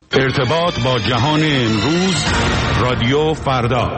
ارتباط با جهان امروز، رادیو فردا.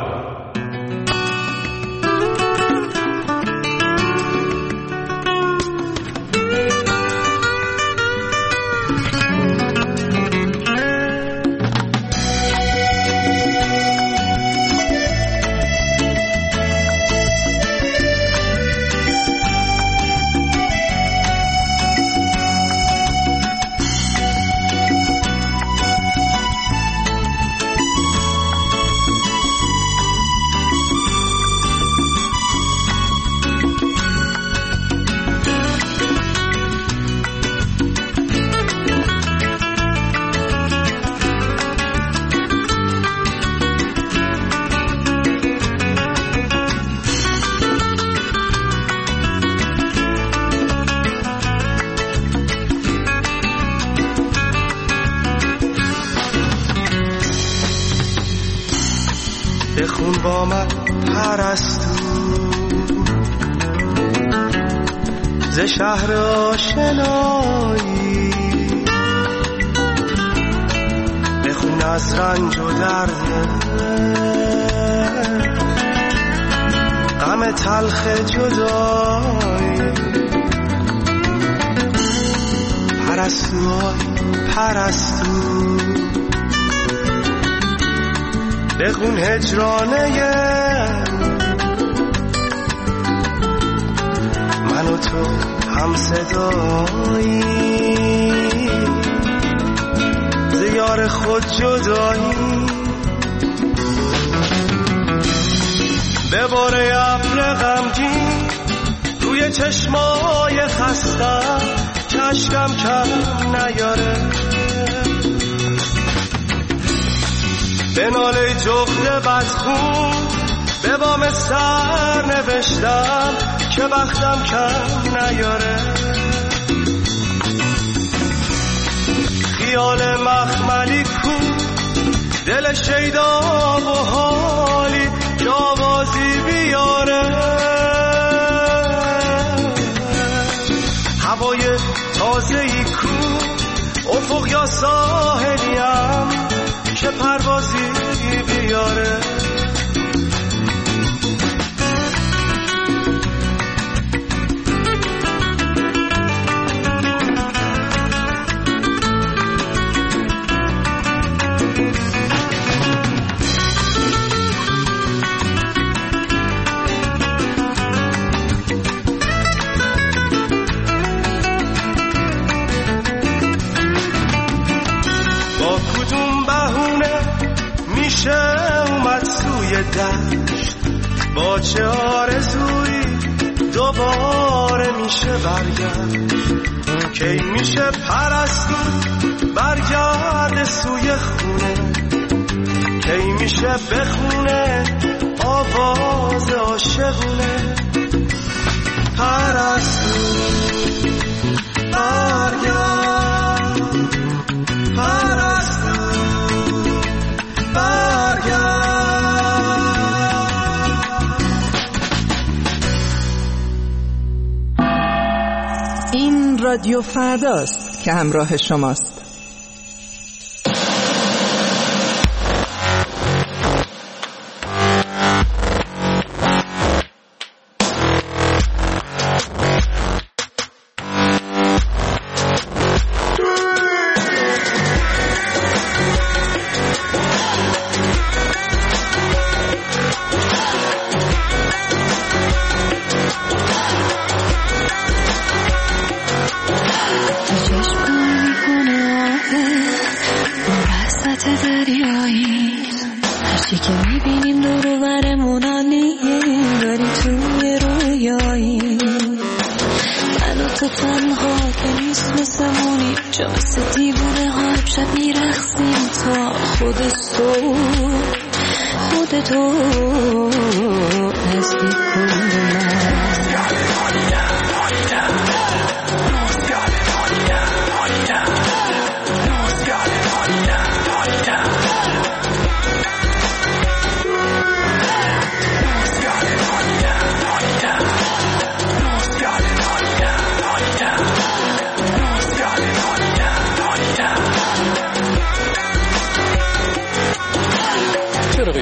بخون با من پرستو ز شهر آشنایی، بخون از رنج و درد غم تلخ جدایی. پرستو پرستو بخون هجرانه من و تو هم صدایی، ز یار خود جدایی. بباره ابر غمگین روی چشمای خستم که اشکم کم نیاره، به ناله جغد بدخون به بام سر نوشتم که بختم کم نیاره. خیال مخملی کو دل شیدا و حالی که آوازی بیاره، هوای تازه‌ای کو افق یا ساحلیم که پروازی بیاره. اومد سوی دشت با چه آرزویی دوباره میشه برگشت، کی میشه پرستو برگرد سوی خونه، کی میشه بخونه آواز عاشقونه. پرستو برگرد، پرستو این رادیو فرداست که همراه شماست.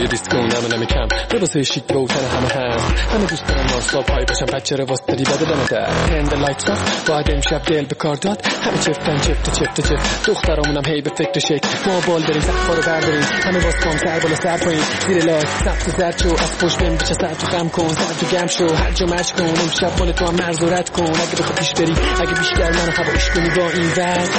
دیسکو نمونم کم لباسای شیک به اوتن همه هست همه دوست دارم ناستا پای باشم بچه رو واسه داری بده دمه در هند لایت آف باید امشب دل به کار داد همه چفتن چفت دخترامونم هی به فکر شک ما بال بریم سقفا رو برداریم همه باز کام سر بالا سر پایین زیر لاک سبز زرد شو از پشت بهم بچه سر تو خم کن سر تو گم شو هر جا مچ کن امشب مال تو هم مرز و رد کن اگه بخواه پیش بری اگه بیشتر منو هوایش کنی با این ورد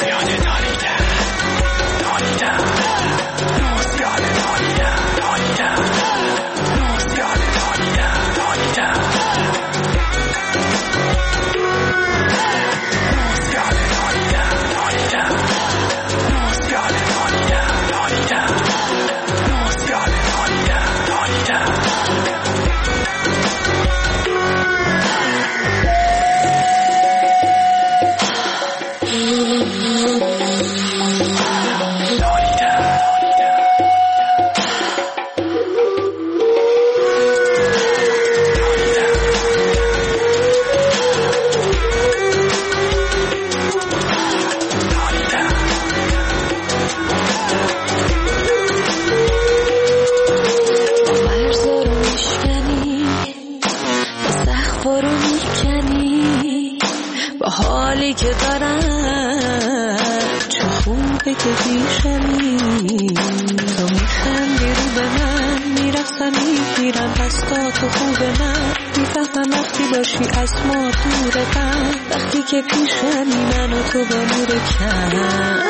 که دارم چه خوبه که پیشمی تو میخندی رو به من میرقصم میگیرم دستا تو خوب من میفهمم وقتی باشی از ما دورتم وقتی که پیشمی من و تو با نور کم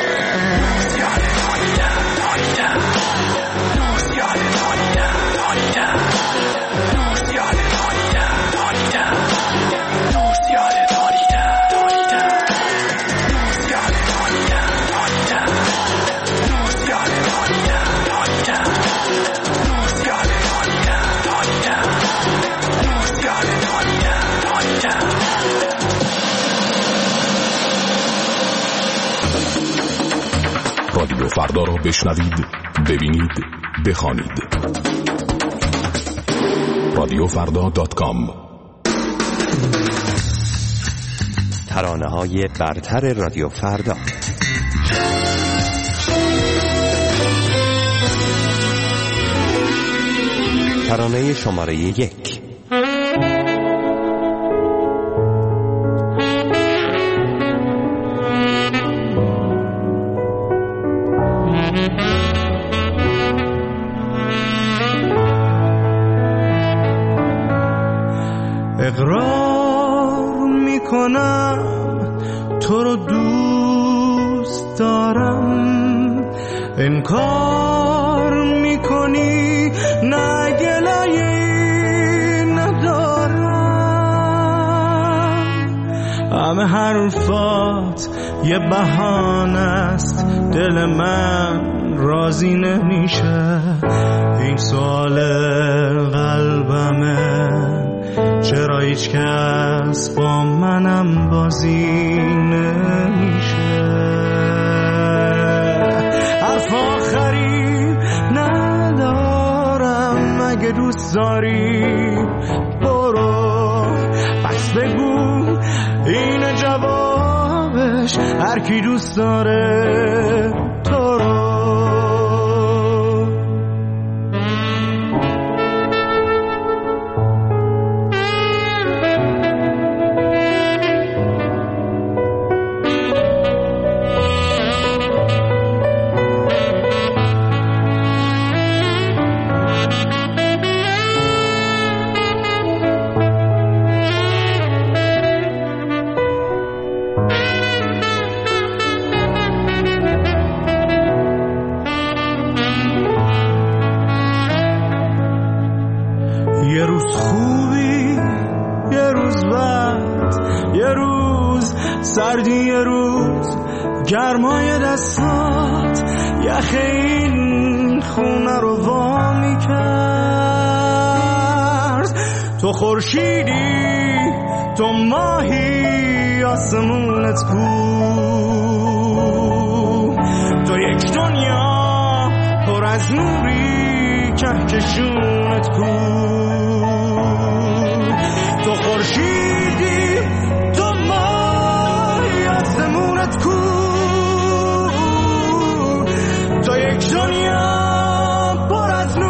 رادیو فردا را بشنوید، ببینید، بخوانید. radiofrda.com. ترانه‌های برتر رادیو فردا. ترانه شماره 1. اقرار میکنم تو رو دوست دارم انکار میکنی نه گلایی ندارم همه حرفات یه بهانه است دل من راضی نمیشه این سوال قلبمه چرا هیچ کس با منم بازی نمیشه حرف آخری ندارم اگه دوست داری برو بس بگو این جوابش هر کی دوست داره تو رو یه روز خوبی یه روز بد یه روز سردی یه روز گرمای دستات یخ این خونه رو وا میکرد تو خورشیدی تو ماهی آسمونت کو تو یک دنیا پر از نوری کهکشونت کو تو خورشیدی تو ماهی آسمونت کو تو یک دنیا پر از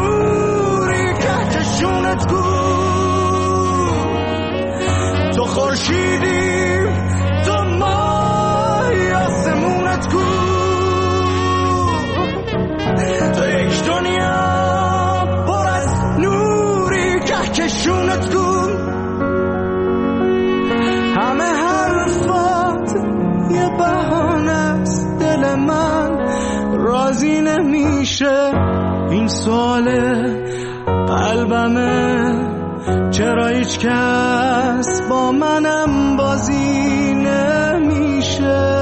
بازی نمیشه. این سوال قلبمه، چرا هیچ کس با منم بازی نمیشه.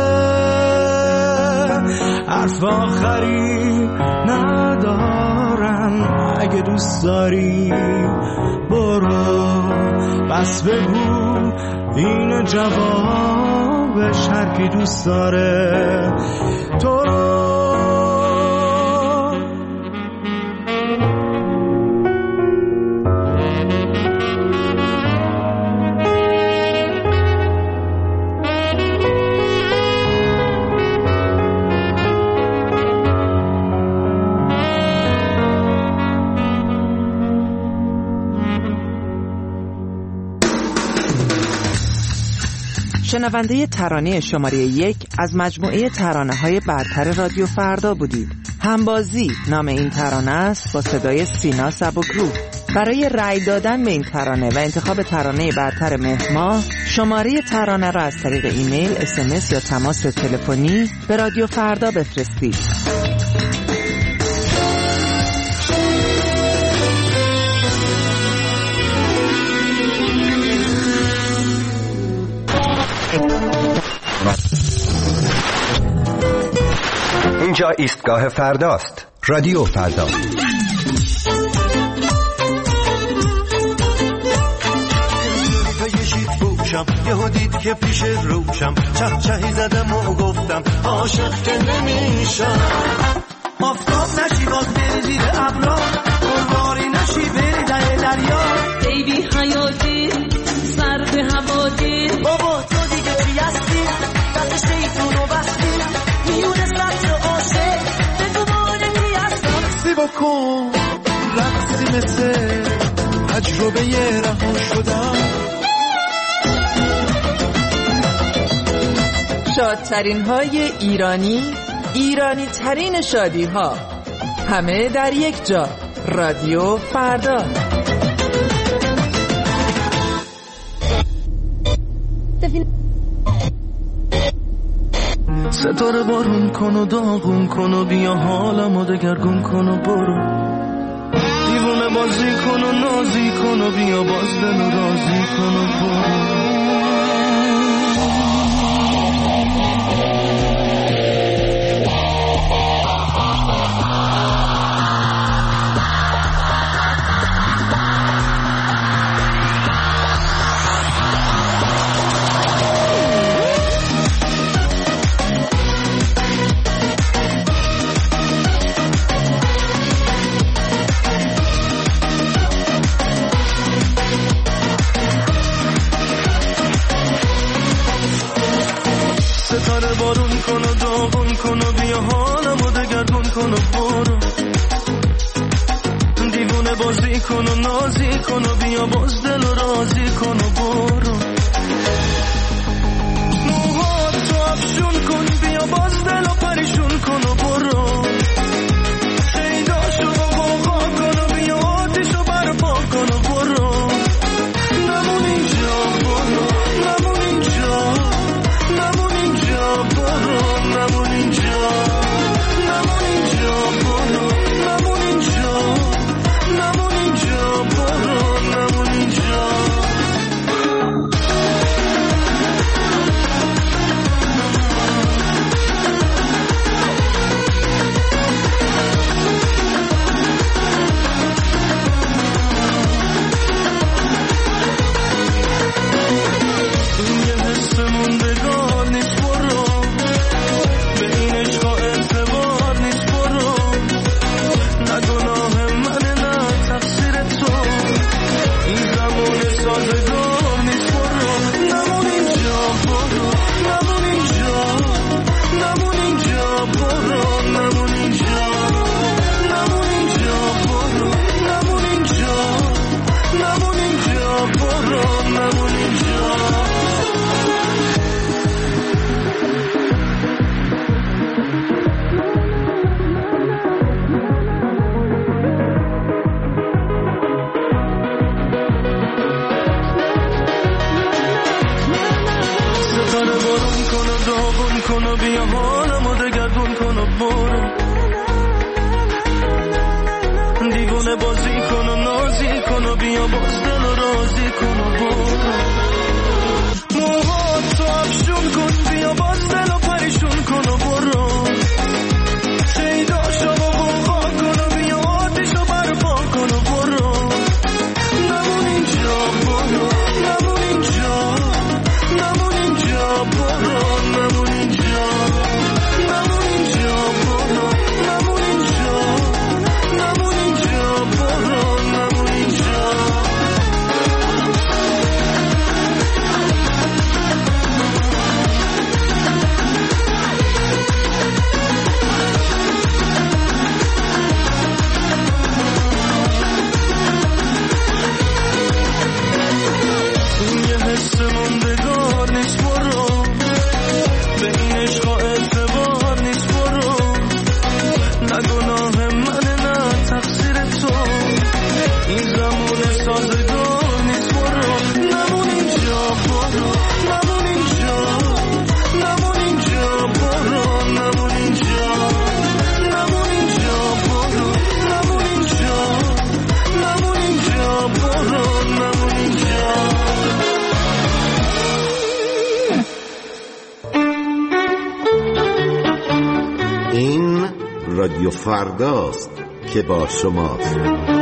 حرف آخری ندارم، اگه دوست داری برو، بس بگو این جوابش، هر کی دوست داره تو رو. شنونده ترانه شماره 1 از مجموعه ترانه‌های برتر رادیو فردا بودید. همبازی نام این ترانه است با صدای سینا سبکرو. برای رأی دادن به این ترانه و انتخاب ترانه برتر مهر ماه، شماره ترانه را از طریق ایمیل، SMS یا تماس تلفنی به رادیو فردا بفرستید. اینجا ایستگاه فرداست. رادیو فردا. یهو دید که پیش روشم، چهچهی زدم و گفتم عاشق که نمیشم. آفتاب نشی باز بری زیر ابرا، قربانی نشی بری در دریا. بیبی حیاتی سر به هوادی، بابا تو دیگه چی هستی؟ دست شیطونو بستی، میونه سطر عاشق بگو مانتی هستم. رقصی بکن رقصی مثل تجربه رها شدم. شادترین های ایرانی ترین شادی ها، همه در یک جا. رادیو فردا. ستاره بارون کن و داغون کن و بیا حالمو دگرگون کن و برو. دیوونه بازی کن و نازی کن و بیا باز دل و رازی کن و برو. ستاره بارون کن و داغون کن و بیا حالمو دگرگون کن و برو. دیوونه بازی کن و نازی کن و بیا باز دل و رازی کن و برو. موهاتو افشون کن بیا باز دل و پریشون کن و برو. شیداشو بغا کن و بیا آتیشو برپا کن و برو. نمون اینجا برو، نمون اینجا، نمون اینجا برو، نمون اینجا، نمون اینجا برو، نمون اینجا، نمون اینجا برو، نمون اینجا. این رادیو فرداست که با شماست.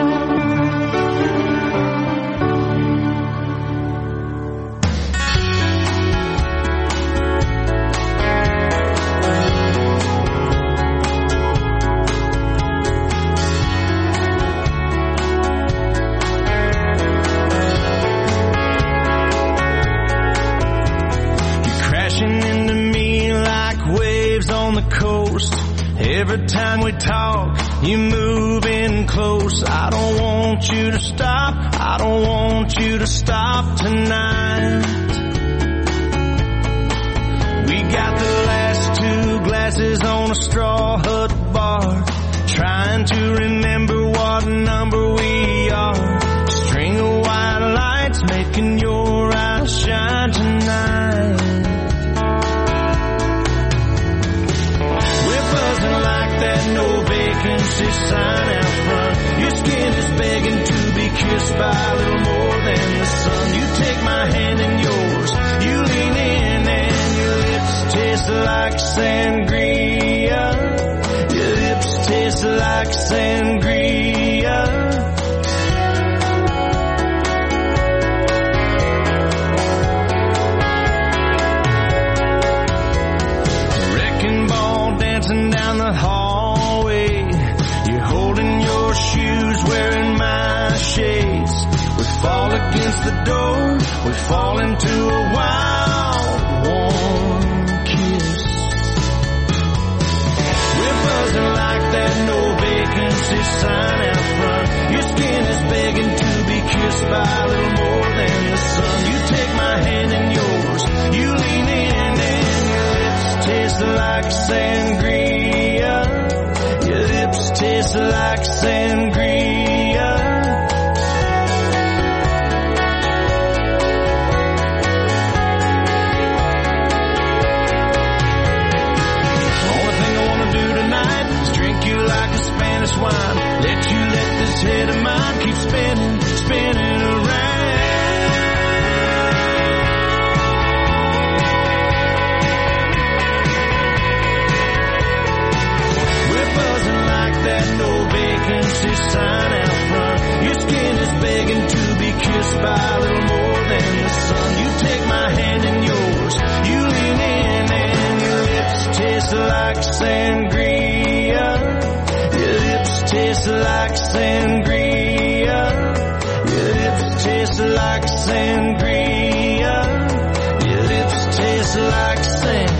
Every time we talk, you move in close. I don't want you to stop. I don't want you to stop tonight. We got the last 2 glasses on a straw hut bar, trying to remember what number we are. String of white lights making your eyes shine tonight. No vacancy sign out front. Your skin is begging to be kissed by a little more than the sun. You take my hand in yours, you lean in and your lips taste like sangria. Your lips taste like sangria. Wrecking ball dancing down the hall. Shoes wearing my shades. We fall against the door. We fall into a wild, warm kiss. We're buzzing like that no vacancy sign out front. Your skin is begging to be kissed by a little more than the sun. You take my hand in yours. You lean in and your lips taste like sangria. Your lips taste like sangria. Only thing I wanna do tonight is drink you like a Spanish wine. Let you let this head of mine keep spinning, spinning around. We're buzzing like that no vacancy sign out front. Your skin is begging to be kissed by a little more than the sun. You take my hand in yours, you lean in and your lips taste like sangria. Your lips taste like sangria. Your lips taste like sangria. Your lips taste like sangria.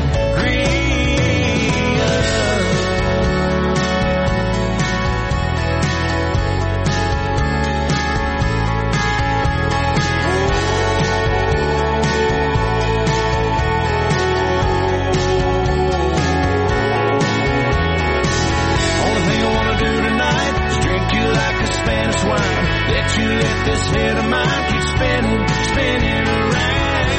Let you let this head of mine keep spinning, spinning around.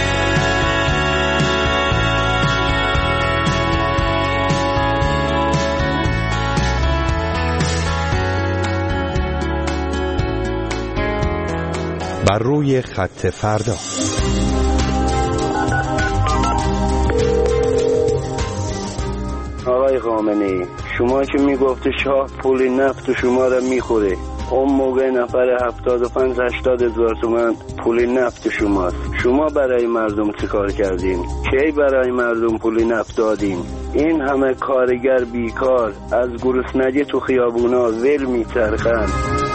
بر روی خط فردا. آقای خامنه‌ای، شما که میگفتی شاه پول نفت شما را میخوره، اون موقع نفر 75-80 هزار تومان پول نفت شماست. شما برای مردم چه کار کردین؟ کی برای مردم پول نفت دادین؟ این همه کارگر بیکار از گرسنگی تو خیابونا ول میچرخند.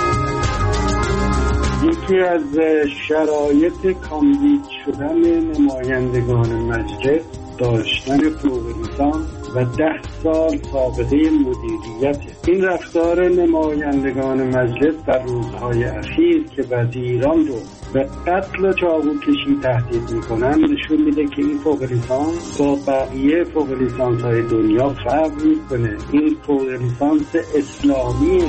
یکی از شرایط کاندید شدن نمایندگان مجلس داشتن فوق لیسانس و 10 سال سابقه مدیریت. این رفتار نمایندگان مجلس در روزهای اخیر که وزیران رو به قتل و چاقوکشی تهدید میکنن نشون میده که این فوق لیسانس با بقیه فوق لیسانس های دنیا فرق میکنه. این فوق لیسانس اسلامیه.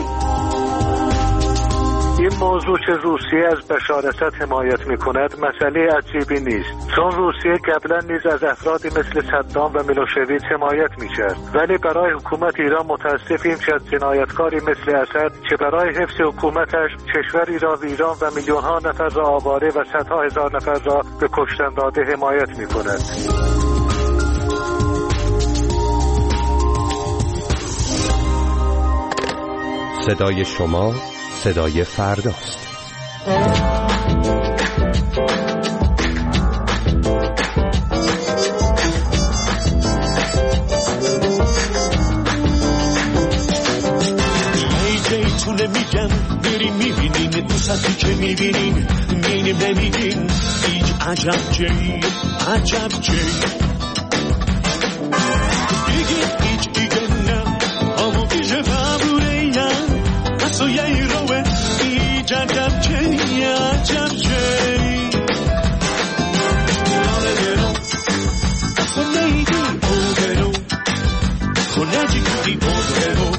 این موضوع که روسیه از بشارست حمایت میکند مسئله عجیبی نیست، چون روسیه قبلا نیز از افرادی مثل صدام و میلوشویچ حمایت میکرد، ولی برای حکومت ایران متاسفیم که از جنایتکاری مثل اسد که برای حفظ حکومتش کشوری را ویران و میلیونها نفر را آواره و صدها هزار نفر را به کشتن داده حمایت میکند. صدای شما، صدای فرداست. جیتونه میگم بریم میبینین دوستی که میبینین مینیم نمیگین هیچ عجب جی عجب جی بگین هیچ دیگه نه اما بیشه قبوله یم حسو یه روه هیچ عجب جی عجب جی ناره برو حسو نیدی او برو خونه جی کدی او برو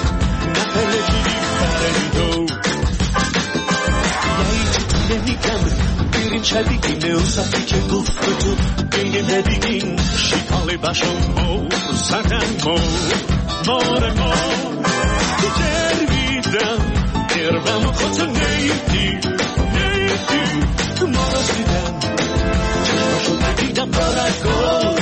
شدیدین اوسطی که گفت تو بین ندیدین شیطان باشم مو سرطن مو مار تو درویدم دربم خود نیدی تو ما رو دیدم چشماشو ندیدم رارگو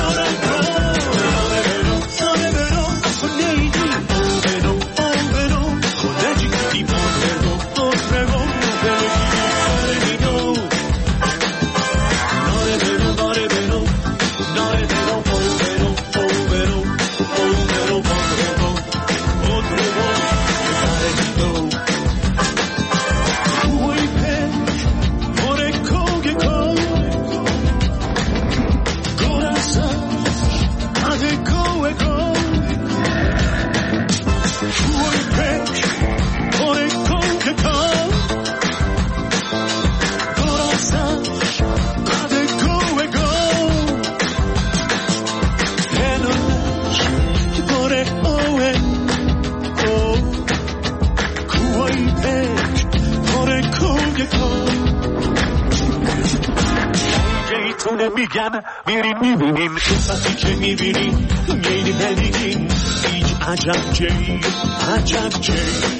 میگم میریم میبینیم دوستی که میبینیم میریم نمیگیم هیچ عجب جی عجب جی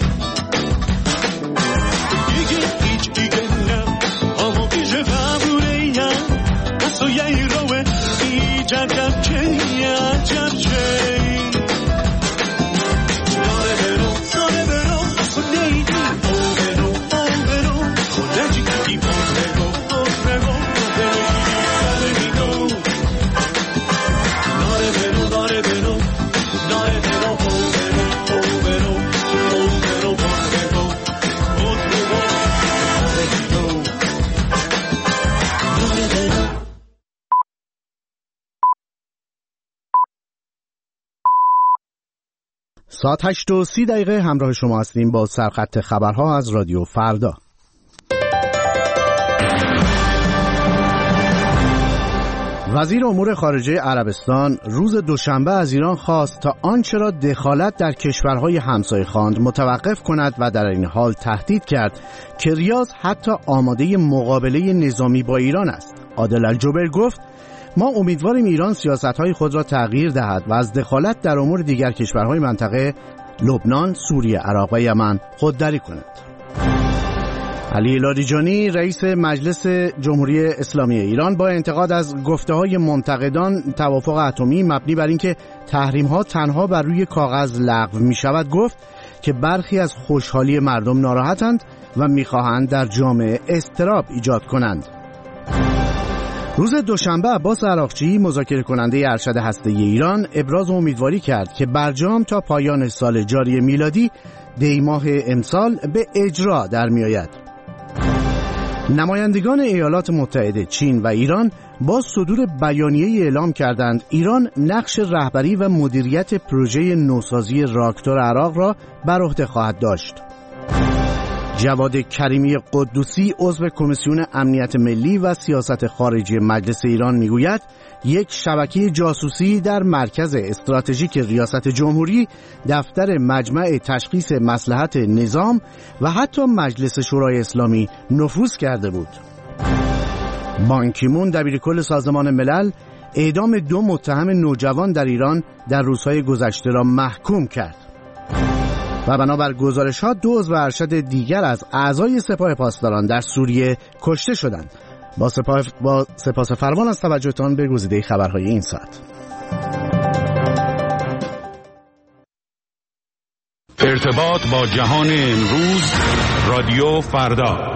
دیگه هیچ دیگه نه اما بیشه قبوله یم حسو یه روه هیچ عجب جی عجب جی ناره برو حسو نیدی او برو خونه جی کدی ساعت 8:30 همراه شما هستیم با سرخط خبرها از رادیو فردا. وزیر امور خارجه عربستان روز دوشنبه از ایران خواست تا آنچه را دخالت در کشورهای همسایه خواند متوقف کند و در این حال تهدید کرد که ریاض حتی آماده مقابله نظامی با ایران است. عادل الجبر گفت ما امیدواریم ایران سیاست‌های خود را تغییر دهد و از دخالت در امور دیگر کشورهای منطقه لبنان، سوریه، عراق و یمن خودداری کند. علی لاریجانی رئیس مجلس جمهوری اسلامی ایران با انتقاد از گفته‌های منتقدان توافق اتمی مبنی بر اینکه تحریم‌ها تنها بر روی کاغذ لغو می‌شود گفت که برخی از خوشحالی مردم ناراحتند و می‌خواهند در جامعه اضطراب ایجاد کنند. روز دوشنبه عباس عراقچی مذاکره کننده ارشد هسته‌ای ایران ابراز امیدواری کرد که برجام تا پایان سال جاری میلادی دی ماه امسال به اجرا در می‌آید. نمایندگان ایالات متحده، چین و ایران با صدور بیانیه‌ای اعلام کردند ایران نقش رهبری و مدیریت پروژه نوسازی راکتور عراق را بر عهده خواهد داشت. جواد کریمی قدوسی عضو کمیسیون امنیت ملی و سیاست خارجی مجلس ایران میگوید یک شبکه جاسوسی در مرکز استراتژیک ریاست جمهوری، دفتر مجمع تشخیص مصلحت نظام و حتی مجلس شورای اسلامی نفوذ کرده بود. بان کی مون دبیرکل سازمان ملل اعدام 2 متهم نوجوان در ایران در روزهای گذشته را محکوم کرد. و بنابر گزارش‌ها 2 عضو ارشد دیگر از اعضای سپاه پاسداران در سوریه کشته شدند. با سپاس فرمان از توجهتان به گزیده خبرهای این ساعت. ارتباط با جهان امروز، رادیو فردا.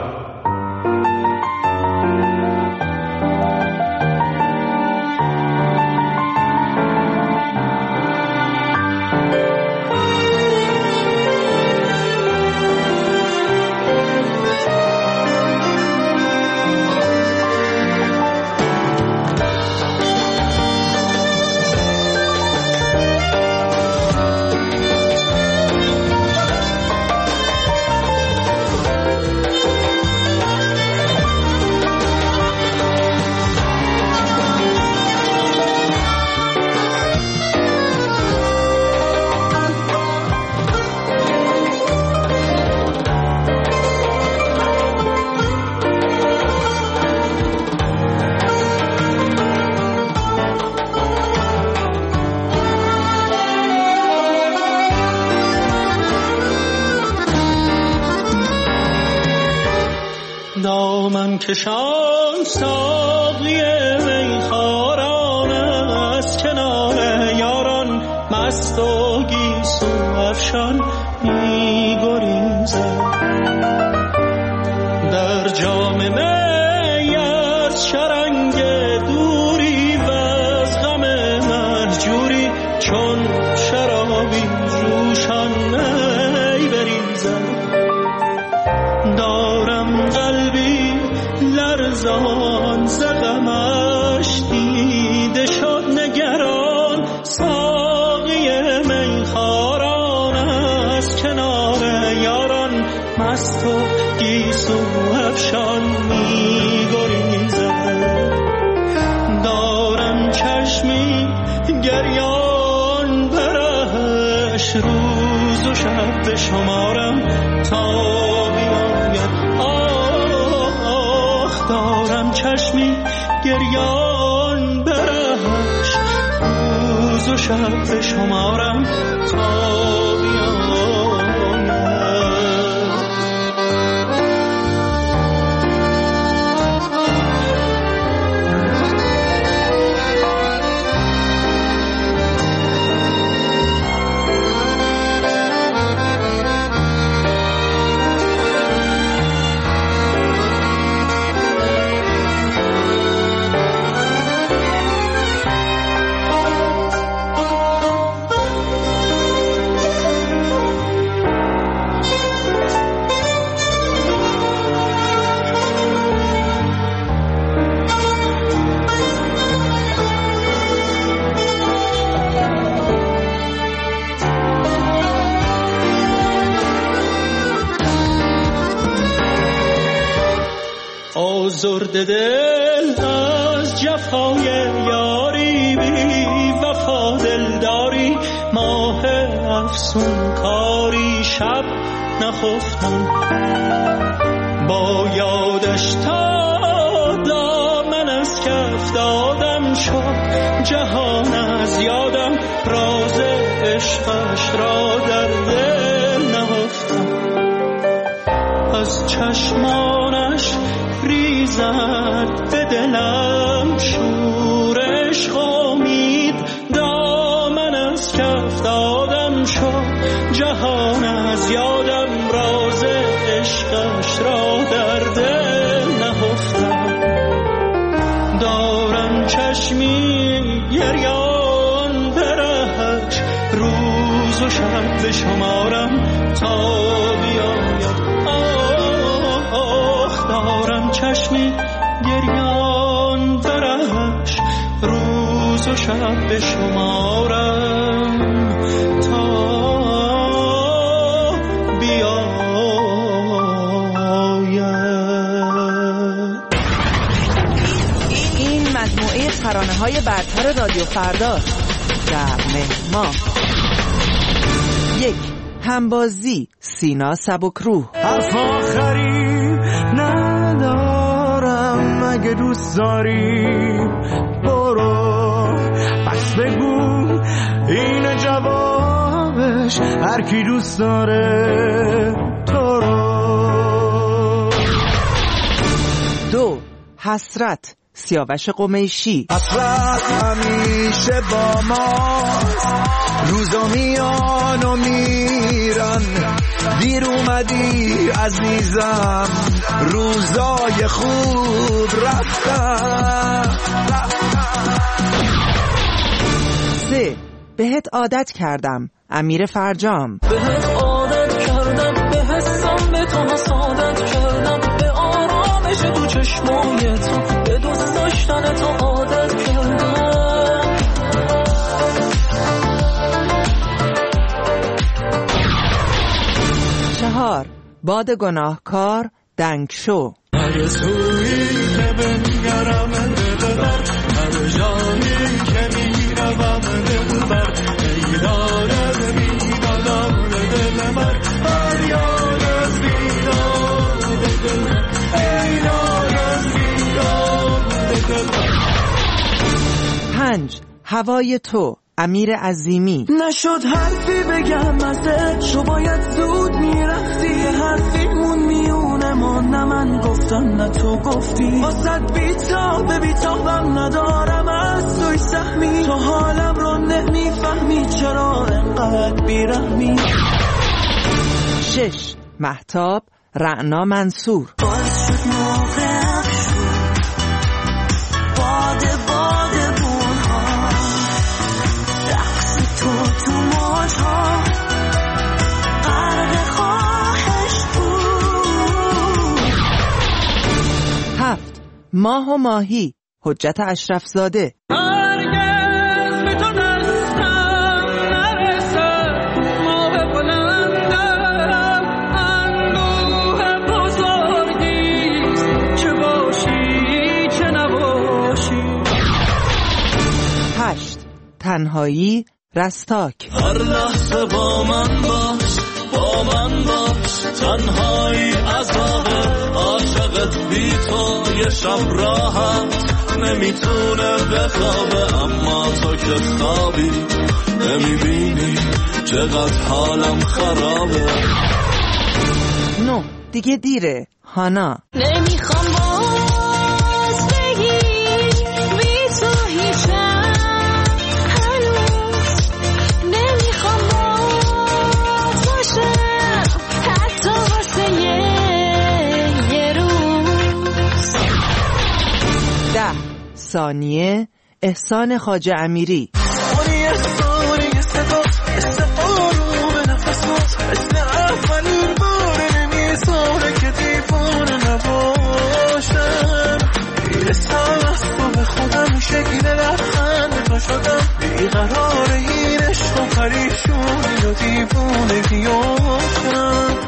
کشان ساقی میخواران از کنار یاران مست و گیسو افشان می‌گریزد در جام می از شرنگ دوری و از غم مهجوری چون شرابی جوشان می بریزد دارم قلبی لرزان زغمش دیده شد نگران ساقی میخواران از کنار یاران مست و گیسو افشان می‌گریزد دارم چشمی گریان برش روز و شب به شمارم تا بیاید دارم چشمی گریان برش روز و شب به شمارم تا آزرده دل از جفای یاری بی وفا دلداری ماه افسون کاری شب نخفتم با یادش تا دامن از کف دادم شد جهان از یادم راز عشقش را در دل نهفتم از چشمانش ریزد به دلم شورش خامید دامن از کف دادم شد جهان از یادم راز عشقش را در دل نهفتم دارم چشمی گریان برهش روز و شب به شمارم تا بیاید دارم چشمی گریان درش روز و شب به شمارم تا بیاید. این مجموعه ترانه‌های برتر رادیو فرداست. در مهر 1. همبازی سینا سبکروح. حرف آخری ندارم اگه دوست داری برو پس بگو این جوابش هر کی دوست داره تو رو. 2. حسرت سیاوش قمیشی. حسرت همیشه با ما روزا میان و میرن رفتن دیر اومدی عزیزم روزای خوب رفتن 3. بهت عادت کردم امیر فرجام. بهت عادت کردم به حسم به تو حسادت کردم به آرامش تو چشمای تو به دوست داشتن تو عادت کردم 4. باد گناهکار دنگ شو. هر سویی که بنگرم دلبر هر جایی که میروم دلبر ای یار از بیدادم دلبر هر یار از بیداد دلبر ای یار از بیداد دلبر 5. هوای تو امیر عظیمی. نشد حرفی بگم ازش تو باید زود میرفتی حرفیمون میونه ما نه من گفتم نه تو گفتی واسد بیتابم ندارم از توی سهمی تو حالم رو نمیفهمی چرا انقدر بیرحمی 6. مهتاب رعنا منصور. باز شد موقع باده بونها رقص تو موجها غرق خواهش بود 7. ماه و ماهی حجت اشرف زاده. هرگز به تو دستم نرسه ماه بلندم اندوه بزرگیست چه باشی چه نباشی 8. تنهایی رستاک. هر لحظه با من باش تنهایی عذابه عاشقت بی تو یه شب راحت نمیتونه بخوابه اما تو که خوابی نمیبینی چقدر حالم خرابه 9. دیگه دیره هانا. نمیخوام باز بگی بی تو هیچم هنوز نمیخوام باز باشم حتی واسه یه روز 10. ثانیه احسان خواجه امیری. ثانیه صدا مثل آروم نفسات مثل اولین بار نمیذاره که دیوانه نباشم میرسم از تو به خودم شکل لبخند تو شدم بیقرار این عشق و پریشونی و دیوانگی آشم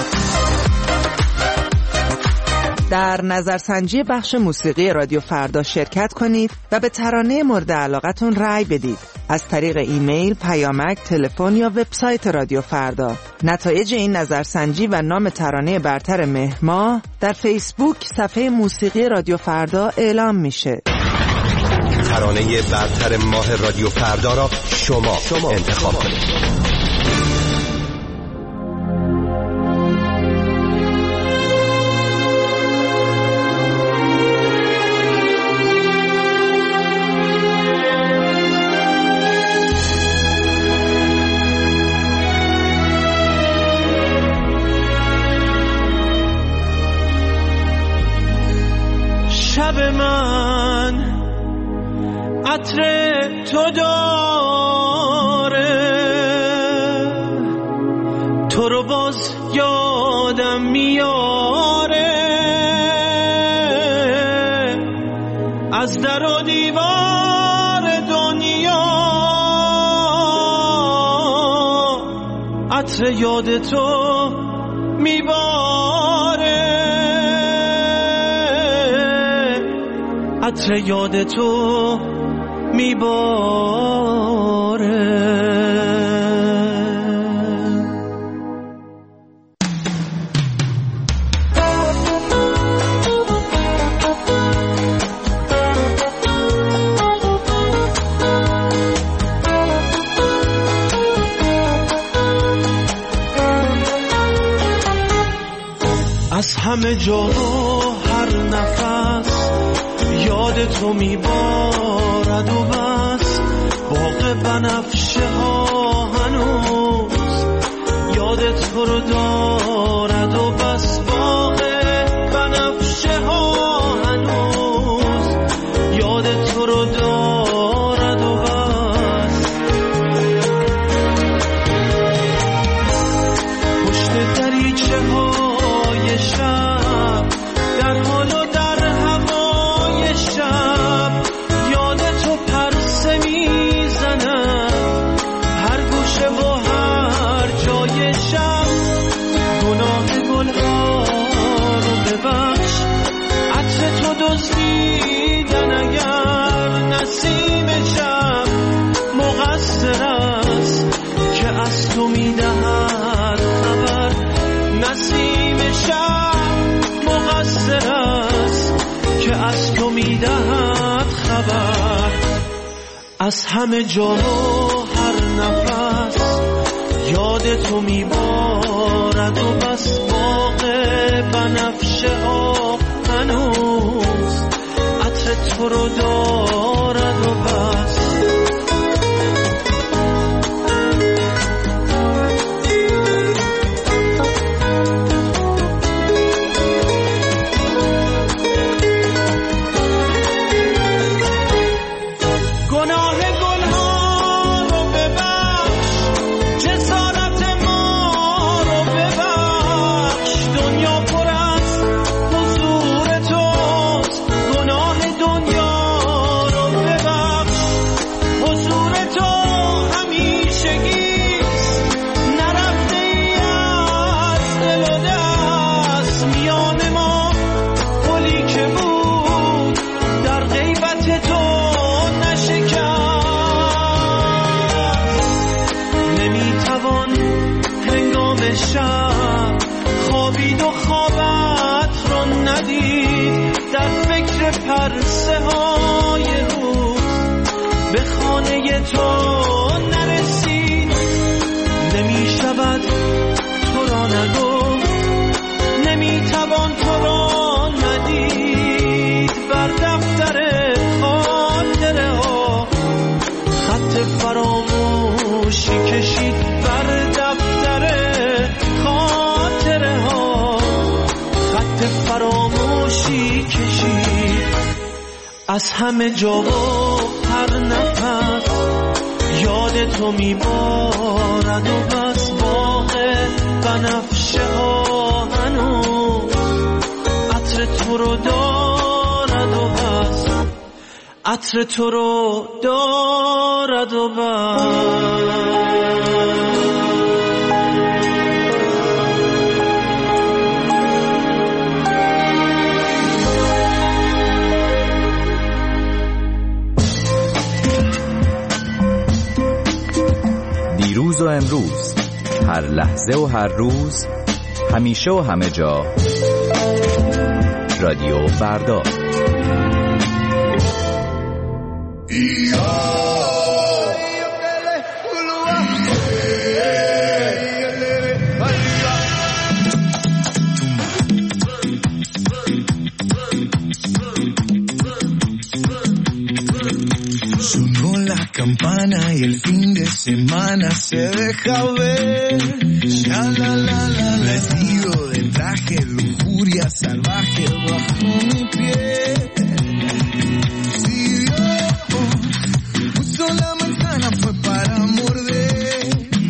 در نظرسنجی بخش موسیقی رادیو فردا شرکت کنید و به ترانه مورد علاقتون رأی بدید از طریق ایمیل، پیامک، تلفن یا وبسایت رادیو فردا. نتایج این نظرسنجی و نام ترانه برتر مهر ماه در فیسبوک صفحه موسیقی رادیو فردا اعلام میشه. ترانه برتر ماه رادیو فردا را شما انتخاب کنید. شب من عطر تو داره تو رو باز یادم میاره از در و دیوار دنیا عطر یاد تو میباره عطر یاد تو میباره از همه جا هر نفس یاد تو میبارد و بس باغ بنفشه ها هنوز یادت تو رو دارد و بس باغ بنفشه ها هنوز یاد تو رو دارد و بس. پشت دریچه های شب در حال و در هوای شب یاد تو پرسه میزند هر گوشه و هر جای شب. گناه گلها رو ببخش عطر تو دزدیدن اگر نسیم شب مقصر است که از تو میدهد خبر. نسیم شب مقصر است که از تو میدهد خبر. از همه جا و هر نفس یاد تو میبارد و بس باغ بنفشه ها هنوز عطر تو رو دارد و بس. شب خوابید و خوابت رو ندید در فکر پرسه های روز به خانه تو نرسید. نمی شود تو را نگفت نمی توان تو را ندید بر دفتر خاطره ها خط فراموشی کشید بر دفتر خاطره ها خط فراموشی کشید. از همه جا و هر نفس یاد تو میبارد و بس باغ بنفشه ها هنوز عطر تو رو دارد و بس. عطر تو رو دارد و بس. دیروز و امروز، هر لحظه و هر روز، همیشه و همه جا، رادیو فردا. Sonó la campana y el fin de semana se deja ver. Ya la vestido de traje, lujuria salvaje bajo mi piel. Si Dios puso la manzana fue para morder.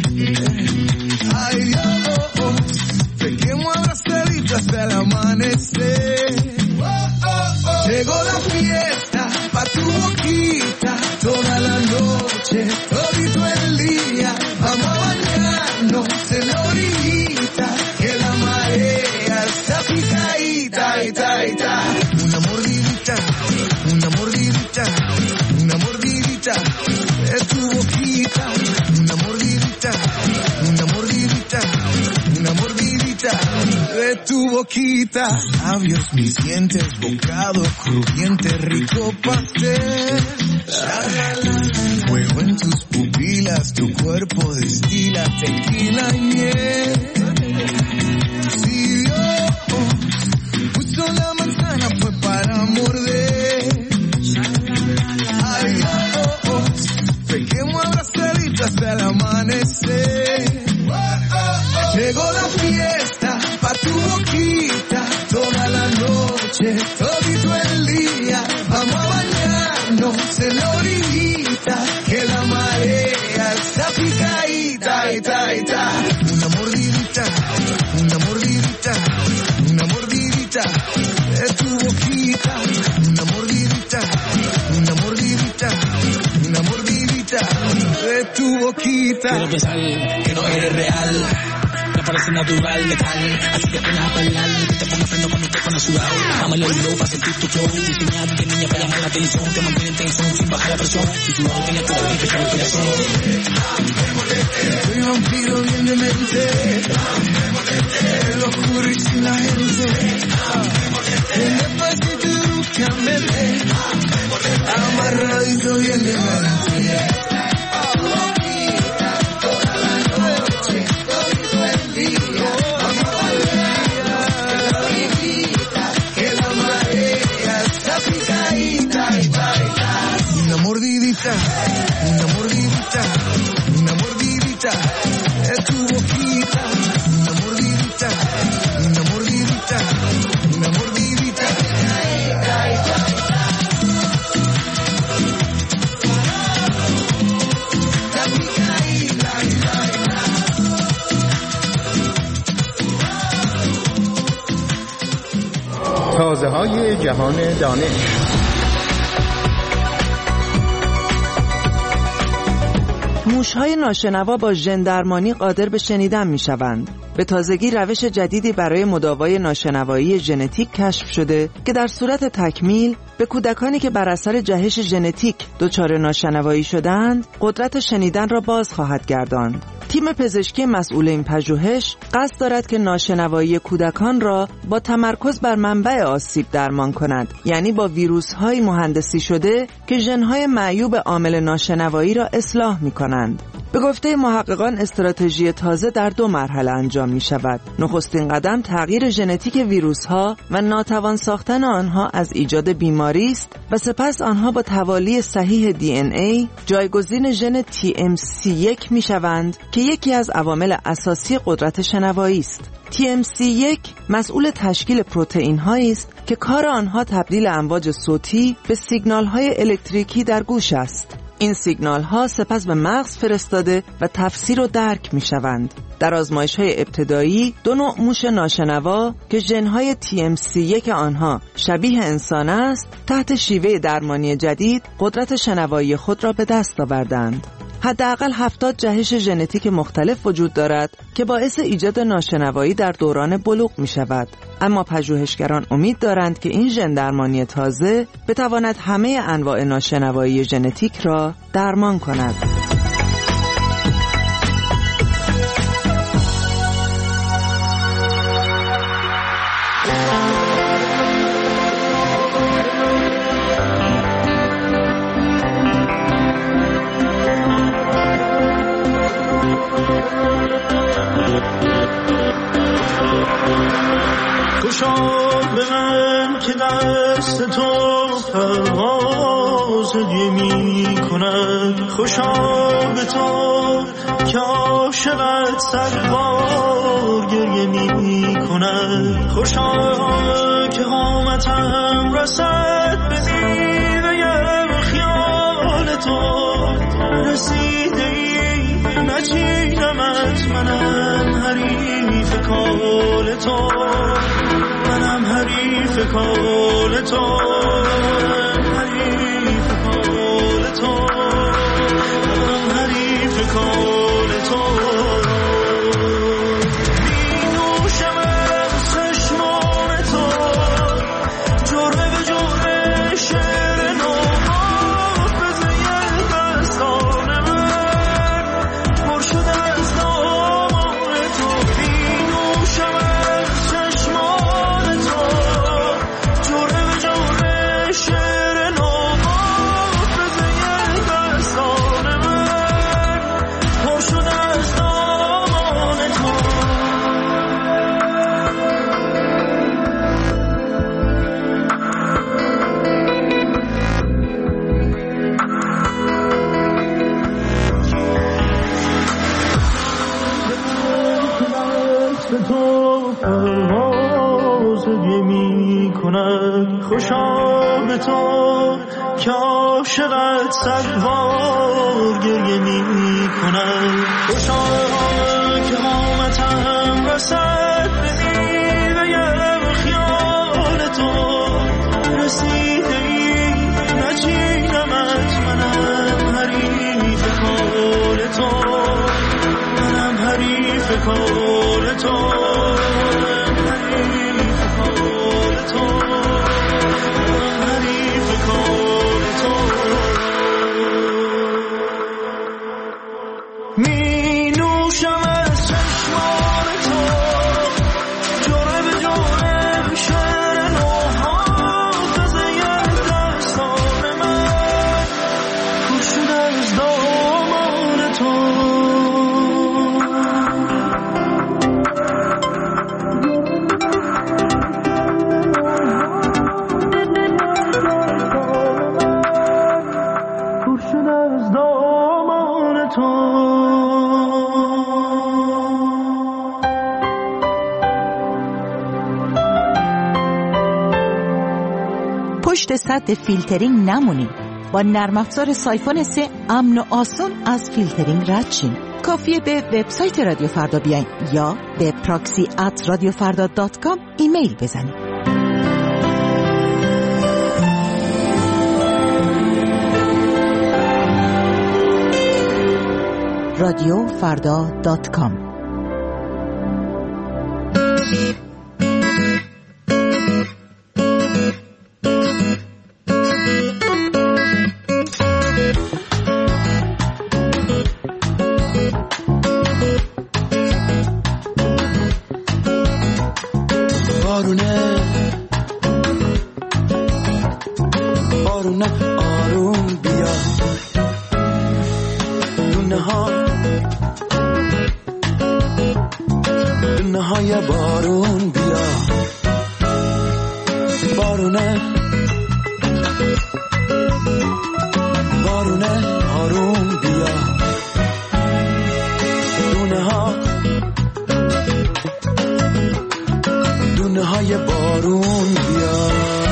Ay Dios, pequemos abrazaditos hasta el amanecer. Llegó la fiesta pa' tu boquita, toda la noche, todito el día, vamos a bañarnos en la orillita, que la marea está picadita, ita. Una mordidita, una mordidita, una mordidita de tu boquita, una mordidita, una mordidita, una mordidita de tu boquita. Labios, mis dientes, bocado crujiente, rico pastel. Fuego en tus pupilas, tu cuerpo destila tequila y miel. Si Dios puso la manzana fue para morder. Ay Dios, pequemos abrazaditos hasta el amanecer. Llegó la mordidita, una mordidita, una mordidita, una mordidita de tu boquita, una mordidita, una mordidita, una mordidita de tu boquita. Quiero pensar que no eres real, me parece natural, letal, así que ven a bailar, que te pongas freno cuando te pones sudado. Dame el low para sentir tu flow, diseñar de niña para llamar la atención, te mantiene en tensión sin bajar la presión, y tu no tenía todo el que te respiración. Soy vampiro bien demente, lo oscuro y sin la gente, en despacito y bruscamente, amarradito bien demente. Una mordidita, una mordidita, una mordidita de tu boquita, una mordidita, una mordidita, una mordidita. تازه‌های جهان دانش. موش‌های ناشنوا با ژن-درمانی قادر به شنیدن می‌شوند. به تازگی روش جدیدی برای مداوای ناشنوایی ژنتیک کشف شده که در صورت تکمیل به کودکانی که بر اثر جهش ژنتیک دچار ناشنوایی شدند، قدرت شنیدن را باز خواهد گرداند. تیم پزشکی مسئول این پژوهش قصد دارد که ناشنوایی کودکان را با تمرکز بر منبع آسیب درمان کند، یعنی با ویروس‌های مهندسی شده که ژن‌های معیوب عامل ناشنوایی را اصلاح می‌کنند. به گفته محققان استراتژی تازه در 2 مرحله انجام می شود. نخستین قدم تغییر ژنتیک ویروس ها و ناتوان ساختن آنها از ایجاد بیماری است و سپس آنها با توالی صحیح DNA جایگزین ژن TMC1 می شوند که یکی از عوامل اساسی قدرت شنوایی است. TMC1 مسئول تشکیل پروتئین هایی است که کار آنها تبدیل امواج صوتی به سیگنال های الکتریکی در گوش است. این سیگنال ها سپس به مغز فرستاده و تفسیر و درک می شوند. در آزمایش های ابتدایی 2 نوع موش ناشنوا که ژن های TMC1 آنها شبیه انسان است، تحت شیوه درمانی جدید قدرت شنوایی خود را به دست آوردند. حداقل 70 جهش ژنتیک مختلف وجود دارد که باعث ایجاد ناشنوایی در دوران بلوغ می شود. اما پژوهشگران امید دارند که این ژن درمانی تازه بتواند همه انواع ناشنوایی ژنتیک را درمان کند. خوشا به من که دست تو پرواز هدیه می کند، خوشا به تو که عاشقت صدبار گریه می کند، خوشا که قامتم رسد به میوه خیال تو، رسیده ای نچیدمت، منم حریف کال تو، منم حریف کال تو، حریف کال تو، منم حریف کال تو. می نوشم از چشمان تو، جرعه به جرعه شعر نو، حافظه دستان من پر شده از نام تو. می نوشم از چشمان تو، جرعه به جرعه شعر نو، حافظه دستان من پر شده از نام تو. دست تو پرواز هدیه می کند، خوشا به تو که عاشقت صدبار گریه می کند، خوشا کار تو حریف کار تو حریف کار تو می نوشم از چشمان تو جوره به جوره شعر حافظه دستان من پر شده از دامان تو پشت سد فیلترینگ نمونید. با نرم افزار سایفون 3 امن و آسان از فیلترینگ رد شین. کافیه به وبسایت رادیو فردا بیاین یا به proxy@radiofarda.com ایمیل بزنید. radiofarda.com بارون بیا بارونه بارونه آروم بیا دونه های بارون بیا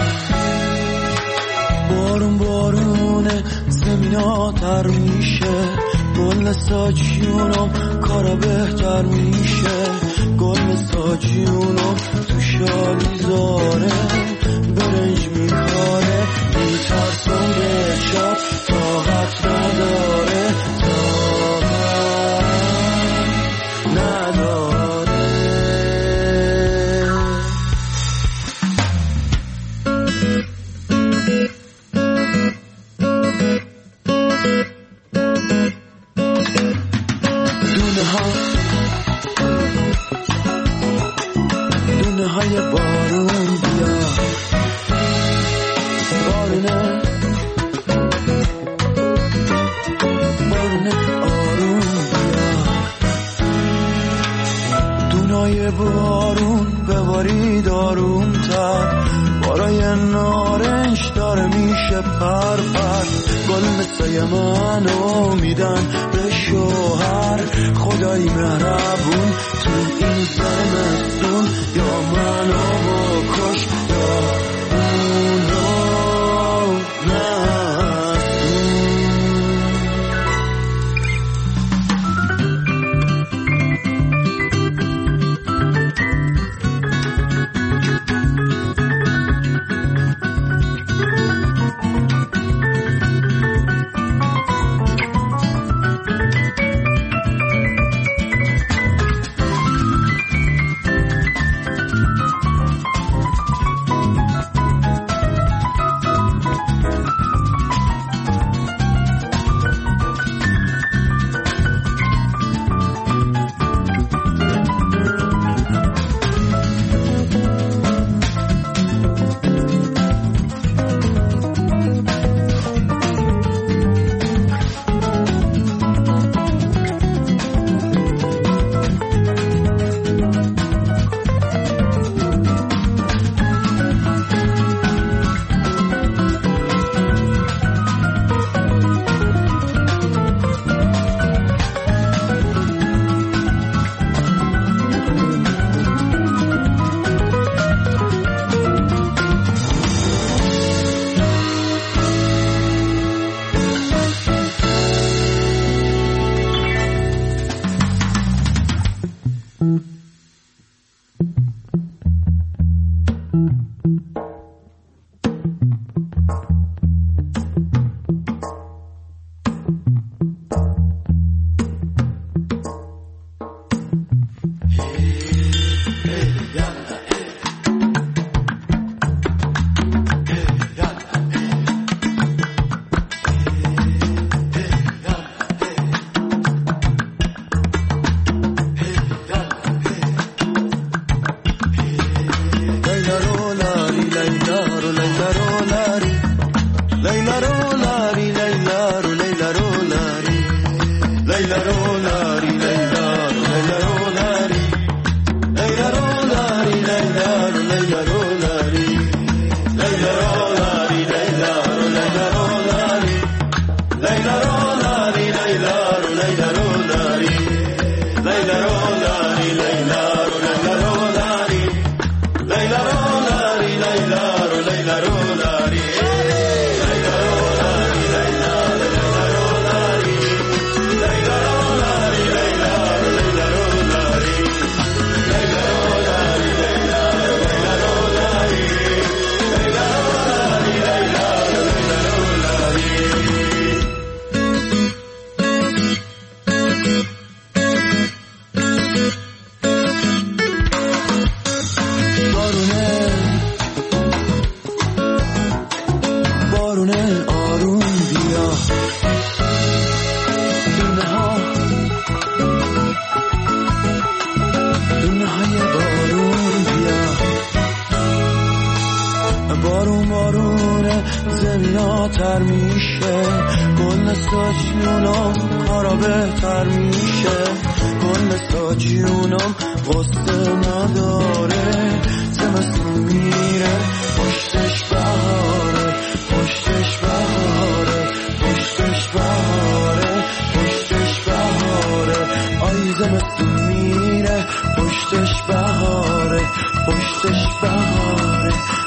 بارون بارونه زمینا تر میشه گل ساجیونم کارا بهتر میشه گل ساجیونم تو شالی زاره برنج میکاره میترسم به شب طاقت نداره طاقت نداره دونه های بارون بیا بارونه بارونه آروم بیا دونای بارون ببارید آروم تر بارای نارنج داره میشه پر پر گل مثل منو میدن به شوهر خدای مهربون تو این زمستون یا منو بکش یا اونو زمیناتر میشه، گل استاجیونم کارا بهتر میشه، گل استاجیونم غصه نداره، زمستون میره پشتش بهاره، پشتش بهاره، پشتش بهاره، پشتش بهاره، آی زمستون میره پشتش بهاره، پشتش بهاره.